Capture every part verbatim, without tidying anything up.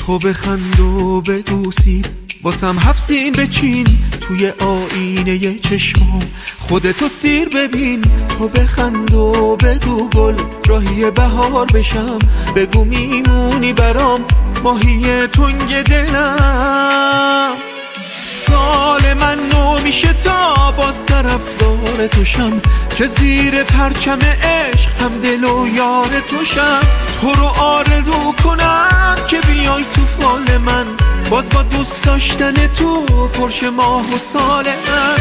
تو بخند و بگو سیب واسم هفت سین بچین توی آینه چشمام، خودتو سیر ببین. تو بخند و بگو گل راهی بهار بشم، بگو میمونی برام ماهی تنگ دلم. سال من نو میشه تا باز طرفدار توشم، که زیر پرچم عشق هم دل و یار توشم. تو رو آرزو کنم که بیای تو فال من، باز با دوست داشتن تو پرش ماه و سال من.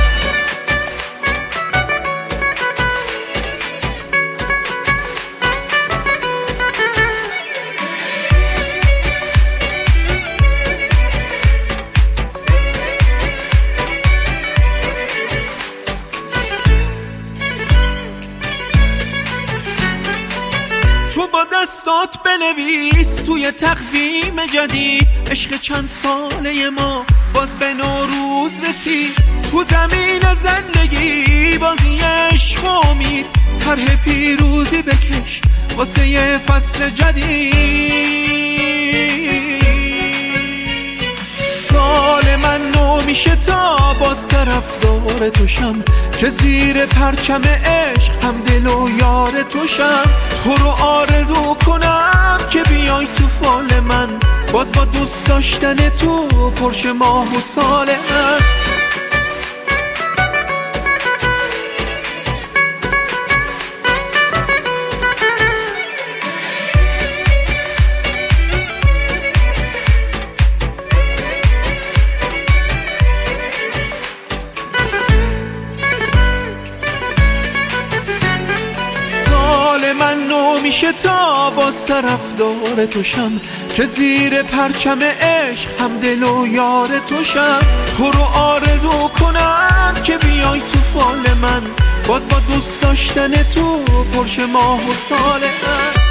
تو با دستات بنویس توی تقویم جدید، عشق چند ساله ما باز به نوروز رسید. تو زمین زندگی بازی عشق و امید، طرح پیروزی بکش واسه یه فصل جدید. سال من نو میشه تا باز طرفدار توشم، که زیر پرچم عشق هم دل و یار توشم. تو رو آرزو کنم که بیای تو فال من، باز با دوست داشتن تو پرش ماه و سال من. من نو میشه تا باز طرفدار توشم، که زیر پرچم عشق هم دل و یار توشم. تو رو آرزو کنم که بیای تو فال من، باز با دوست داشتن تو پرش ماه و سال من.